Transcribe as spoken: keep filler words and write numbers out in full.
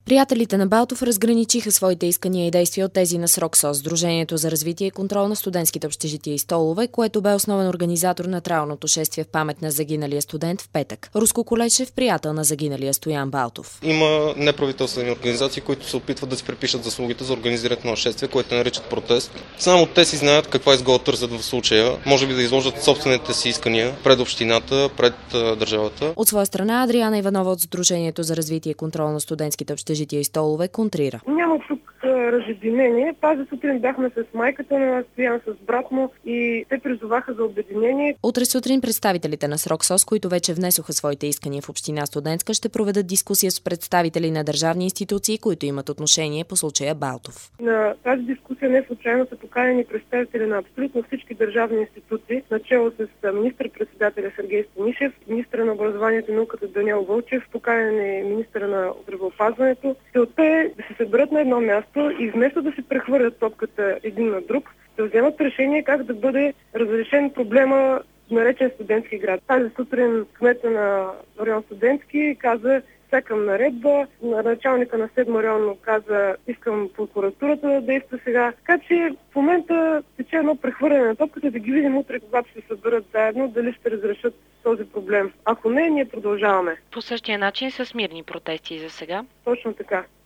Приятелите на Балтов разграничиха своите искания и действия от тези на СРОКСОС, Сдружението за развитие и контрол на студентските общежития и столове, което бе основен организатор на траурното шествие в памет на загиналия студент в петък. Руско Колечев, приятел на загиналия Стоян Балтов. Има неправителствени организации, които се опитват да си припишат заслугите за организирането на шествие, което наричат протест. Само те си знаят каква изгода търсят в случая. Може би да изложат собствените си искания пред общината, пред държавата. От своя страна Адриана Иванова от Сдружението за развитие и контрол на студентските общежития и столове контрира. Няма тук разединение. Тази сутрин бяхме с майката на Стоян, с брат му и те призоваха за обединение. Утре сутрин представителите на СРОКСОС, които вече внесоха своите искания в община Студентска, ще проведат дискусия с представители на държавни институции, които имат отношение по случая Балтов. На тази дискусия не случайно са поканени представители на абсолютно всички държавни институции, начало с министър-председателя Сергей Станишев, министъра на образованието и науката Даниел Вълчев, поканен е министъра на здравеопазването. Целта е да се съберат на едно място и вместо да се прехвърлят топката един на друг, да вземат решение как да бъде разрешен проблема, наречен Студентски град. Тази сутрин кмета на район Студентски каза: всякам наредба. Началника на седмо районно каза: искам прокуратурата да действа сега. Така че в момента тече едно прехвърляне на топката, да ги видим утре, когато се съберат заедно, дали ще разрешат този проблем. Ако не, ние продължаваме. По същия начин с мирни протести за сега? Точно така.